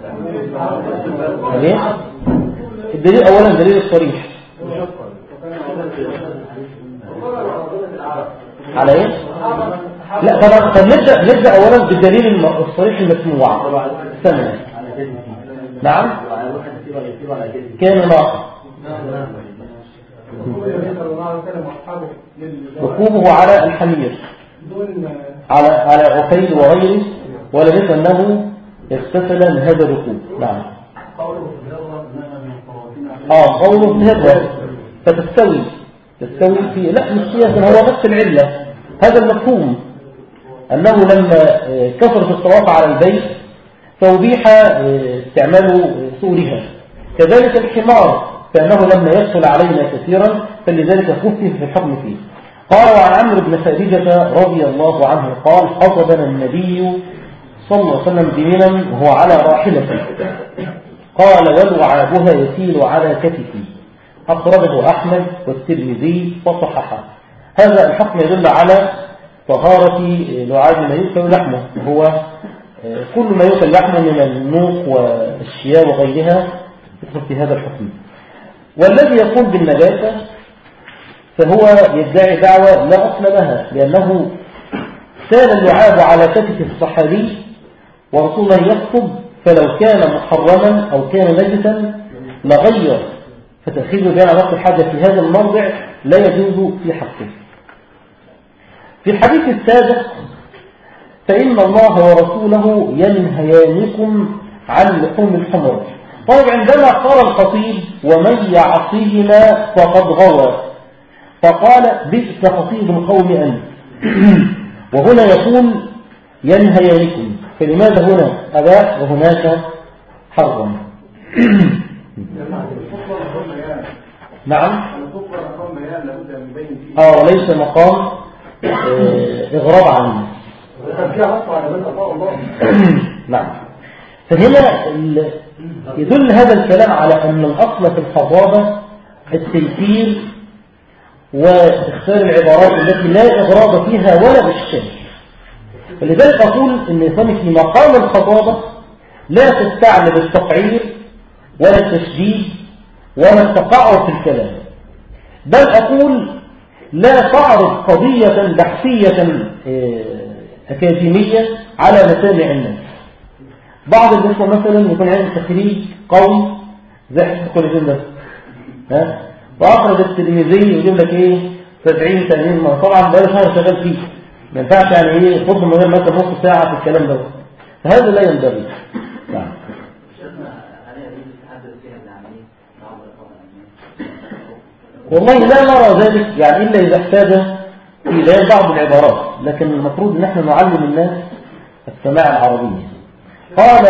S8: ليه؟ الدليل أولا دليل الصريح على ايه؟ لا طبعا. طب نبدأ نبدأ أولا بالدليل الصريح المسموع. استنى. نعم كان ناقص ركوبه على الحمير على على عقيل وغيره، ولم يكن أنه اغتسل من هذا الركوب. نعم. اه قوله في هذا فتستوي تستوي في لا مش سياسة، هو نفس العلة. هذا المفهوم أنه لما كثرت الطواف على البيت فأبيح استعمال سورها. كذلك الحمار فإنه لما يدخل علينا كثيرا فلذلك خفف في الحكم فيه. قال وعن عمرو بن خارجة رضي الله عنه قال خطبنا النبي صلى الله عليه وسلم بمنى وهو على راحلته، قال ولعابها يسيل على كتفي، أخرجه أحمد والترمذي وصححه. هذا الحكم يدل على طهارة لعاب ما يؤكل لحمه، وهو كل ما يؤكل لحمه من النوق والشياه وغيرها يدخل في هذا الحكم. والذي يقول بالنجاسة فهو يدعي دعوة لا أصل لها، لأنه سال اللعاب على كتف الصحابي ورسول الله يخطب، فلو كان محرما أو كان نجسا لغير، فتأخيذ بيان وقت الحاجة في هذا الموضع لا يجوز في حقه. في الحديث السابق فإن الله ورسوله ينهيانكم عن لحوم الحمر. طيب عندما قال الخطيب ومن يعصيهما فقد غوى، فقال بئس خطيب القوم أنت، وهنا يقول ينهيانكم، فلماذا هنا أباح وهناك حرم؟ نعم. اه وليس مقام إغراب عنه. نعم. فهنا يدل هذا الكلام على أن الأصل في الخطابة التيسير واختيار العبارات التي لا إغراب فيها ولا إشكال. فلذلك أقول أن في مقام الخطابة لا تستعمل التقعير ولا التشديد ولا التقعر في الكلام، بل أقول لا تعرض قضية بحثية أكاديمية على مسامع الناس. بعض الناس مثلا يكون عنده تخريج قوي زي حسن كل ده، ها، وأخرج التلميذي ويجيب لك إيه سبعين ثمانين مرة، طبعا بقاله شهر شغال فيه، ما ينفعش يعني إيه خد من غير مثلا نص ساعة في الكلام ده، فهذا لا ينبغي. نعم. والله لا نرى ذلك يعني إلا إذا احتاج في بيان بعض العبارات، لكن المفروض ان احنا نعلم الناس السماع العربية. قال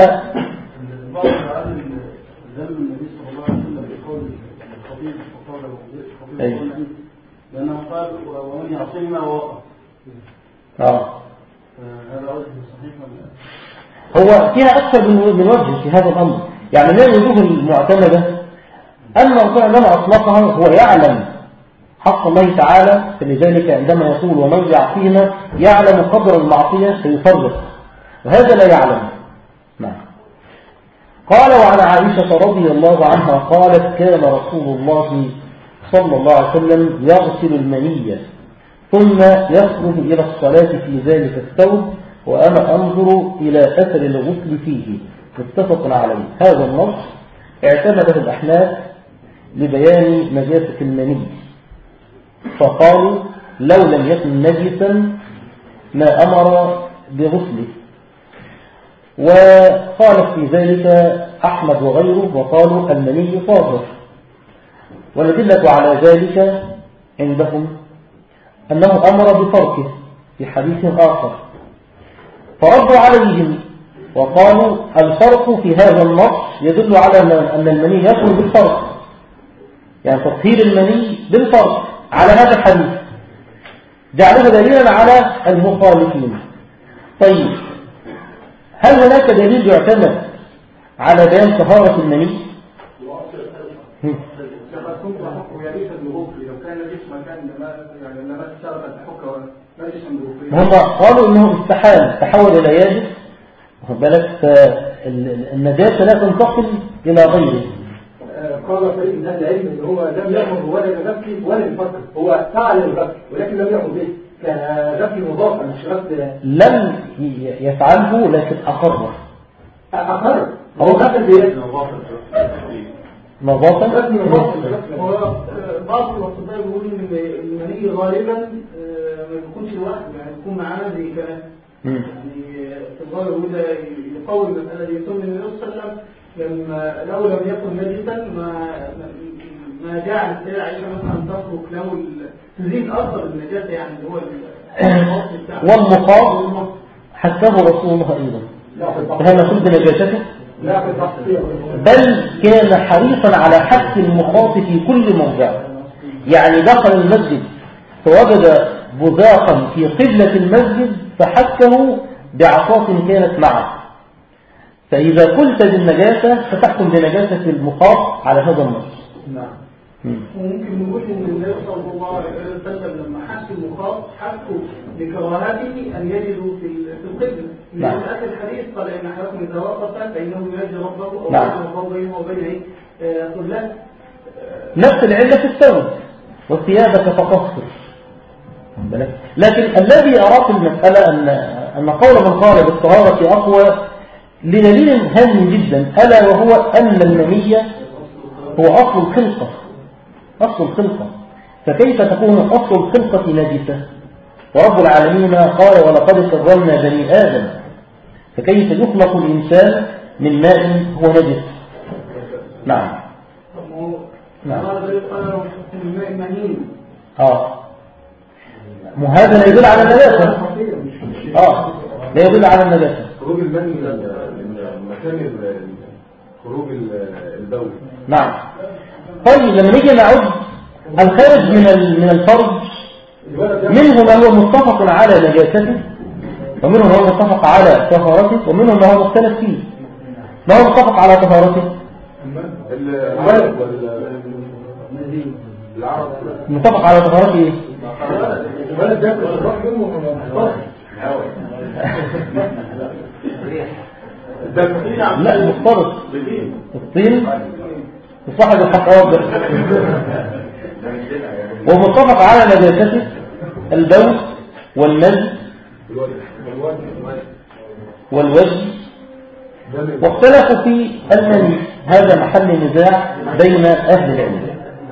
S6: لأنه قال ومن يعصيهما ووقع.
S8: اه
S6: هذا وجه صحيح
S8: ولا؟ هو فيها أكثر من وجه في هذا الأمر. يعني من الوجوه المعتمدة أن الرسول عندما أطلقها هو يعلم حق الله تعالى، فلذلك عندما يقول ومن يعصيهما يعلم قدر المعصية فيفرق، وهذا لا يعلم. نعم. قال وعن عائشة رضي الله عنها قالت كان رسول الله صلى الله عليه وسلم يغسل المنية ثم يخرج إلى الصلاة في ذلك الثوب وأنا أنظر إلى أثر الغسل فيه. متفق عليه. هذا النص اعتمده الأحناف لبيان نجاسة المني، فقالوا لو لم يكن نجسا ما أمر بغسله، وقال في ذلك أحمد وغيره وقالوا المني طاهر. والأدلة على ذلك عندهم أنه أمر بتركه في حديث آخر، فردوا عليهم وقالوا الفرق في هذا النص يدل على أن المني يخرج بالفرق، يعني تطهير المني بالفرق على هذا الحديث، جعلوه دليلا على المخالفين. طيب هل هناك دليل يعتمد على بيان طهارة المني؟ هم قالوا انه استحال تحول الى يابس، واخد بالك، فالنجاسه لا تنتقل الى غيره.
S4: قال فريق من اهل العلم ان هو لم يامر ولا بغسل ولا بفكر، هو فعل الغسل ولكن لم يامر به، كان غسل مضاف مش غسل
S8: لم يفعله لكن أقره.
S4: أقر هو غسل بإيه؟
S8: نظافة.
S4: غسل مضاف
S6: هو بعض الأطباء بيقولوا إن المني غالبا ما بيكونش لوحده، يعني بيكون معانا زي كلام. يعني الأطباء بيقولوا يقوي المسألة دي. ثم النبي صلى الله عليه وسلم لما لو لم يكن نجسا ما ما جعل السيدة عائشة مثلا تترك له تزيد أثر النجاسة، يعني اللي هو
S8: والمخاط حسبه رسول الله أيضا فهل نقول بنجاسته؟ بل كان حريصا على حك المخاط في كل موضع. يعني دخل المسجد فوجد بذاقا في قبلة المسجد فحكه بعصاة كانت معه. فإذا قلت بالنجاسة فتحكم بنجاسة المخاط على هذا النص.
S4: نعم.
S6: وممكن نقول ان النبي صلى الله عليه وسلم لما حك المخاط حكوا لكراهته ان يجدوا في القبله. من اخر الحديث قال ان احدكم اذا وقف فانه يناجي ربه او يناجي ربه بينه وبين قبلته.
S8: نفس العله في الثوب وثيابك فطهر. لكن الذي أرى في المسألة أن أن قول من قال بالطهارة أقوى لدليل هام جدا، ألا وهو أن المني هو أصل الخلقة. أصل الخلقة، فكيف تكون أصل الخلقة نجسة؟ ورب العالمين قال ولقد كرمنا بني آدم، فكيف يخلق الإنسان من ماء هو نجس؟ نعم
S6: نعم من ماء مهين.
S8: آه هذا لا يدل على النجاسة. آه لا يدل على النجاسة.
S5: خروج المني من مكان خروج البول.
S8: نعم. طيب لما نيجي نعد الخارج من من الفرج، منه ما هو متفق على نجاسته، ومنه ما هو متفق على طهارته، ومنه ما هو مختلف فيه. ما هو متفق على طهارته؟ متفق على طهارته ايه؟ لا مختلط الطين وصاحب الحقائق ومتفق على نجاسته البول والمزي والوجه، واختلفوا في المني. هذا محل نزاع بين أهل العلم.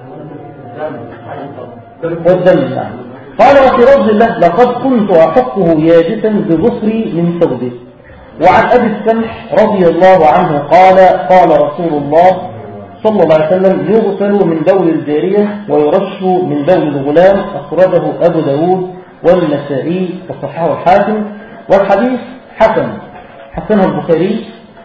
S8: والدم نعم. قال وفي رفض الله لقد كنت أحقه يابسا بظفري من ثوبه. وعن أبي السمح رضي الله عنه قال قال رسول الله صلى الله عليه وسلم يغسل من بول الجارية ويرش من بول الغلام. أخرجه أبو داود والنسائي وصححه الحاكم، والحديث حسن حسنه البخاري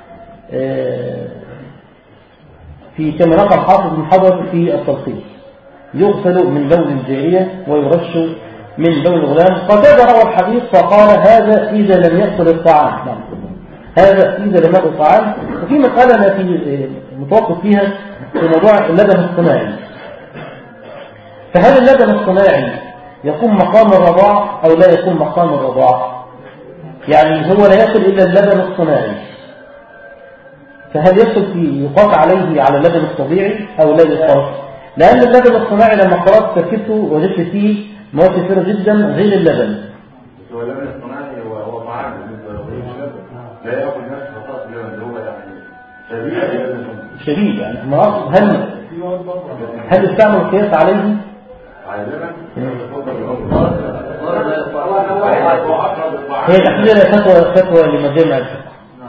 S8: في كما نقل حافظ بن حجر في التلخيص. يغسل من بول الجارية ويرش من بول الغلام. قتادة روى الحديث فقال هذا إذا لم يأكل الطعام. نعم. هذا إذا لم يأكل الطعام. وفي مسألة ما في متوقف فيها في موضوع اللبن الصناعي. فهل اللبن الصناعي يكون مقام الرضاع أو لا يكون مقام الرضاع؟ يعني هو لا يأكل إلا اللبن الصناعي، فهل يقصد في يقاس عليه على اللبن الطبيعي أو لا يقاس؟ لأن اللبن الصناعي لما قرأت تركبته وجدت فيه مواد كثيرة جدا غير اللبن.
S5: هو اللبن الصناعي هو هو طعام لا يأكل نفس خطاط اللبن، هو يعني شبيه
S8: شبيه يعني ما هل هل استعمل القياس عليه؟
S5: على اللبن
S8: هي الأخيرة فتوى فتوى لمجامع الفقه.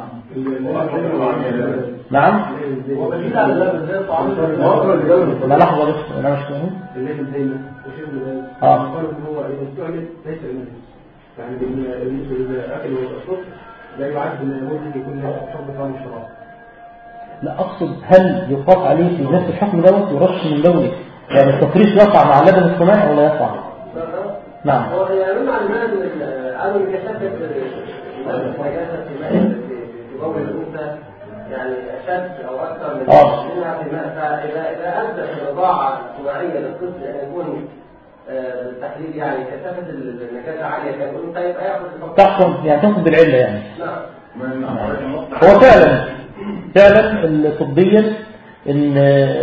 S8: نعم.
S6: هو بديل على اللبن زي الطعام.
S8: لا لحظة بس أنا مش فاهم.
S6: اللبن دايما وشيء اللبن.
S8: آه.
S6: قالوا إن هو إذا استعمل ليس المنزل. يعني بالنسبة للأكل والشرب لا يعد إن المنزل يكون له شرب طعام الشراب.
S8: لا أقصد هل يقاس عليه في نفس الحكم دوت يرش من لونه؟ يعني التفريش يقع مع اللبن الصناعي ولا يقع؟ نعم.
S7: هو يعني معنى ان عدم كثافه النجاسه في بول الانثى يعني اشد او اكثر من منها في الماء. فاذا اذا اثبت الرضاعه الصناعيه للطفل ان يكون بالتحليل يعني كثافه النجاسه عاليه كالانثى يبقى ياخذ
S8: تحكم يعني تاخذ بالعله يعني.
S7: نعم.
S8: هو فعلا فعلا طبيا ان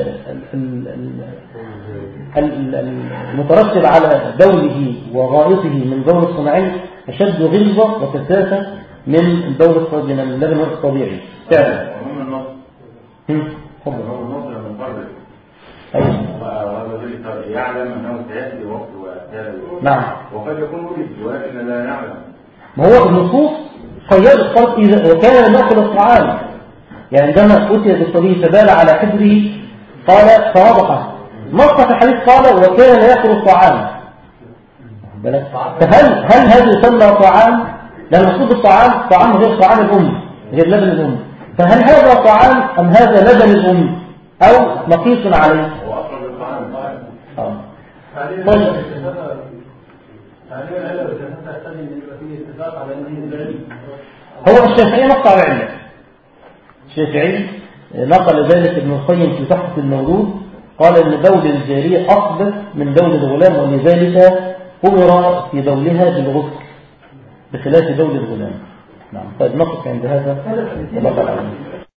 S8: المترتب على بوله وغائطه من بول الصناعي اشد غلظه وكثافه من البول من اللبن الطبيعي فعلا.
S5: تفضل. هو النصر من فرد يعلم انه سياتي وقت وهذا
S8: نعم
S5: وقد يكون وجد ولكن لا يعلم.
S8: ما هو النصوص قياد الصرف إذا وكان ناكل الطعام، يعني عندما أتي بالطبيب فبال على حجره قال فوضح نص في الحديث قال وكان لا يأكل الطعام. فهل هل هذا يسمى طعام؟ لأن المقصود الطعام طعام غير طعام الأم غير لبن الأم، فهل هذا طعام أم هذا لبن الأم أو مقيس عليه؟
S5: هو أقرب للطعام.
S8: آه. طيب هو الشافعي نقل على علة. الشافعي نقل ذلك ابن القيم في تحفة المولود، قال ان بول الجارية أصبت من بول الغلام ولذلك أمر في بولها بالغسل بخلاف بول الغلام. نعم. طيب نقف عند هذا.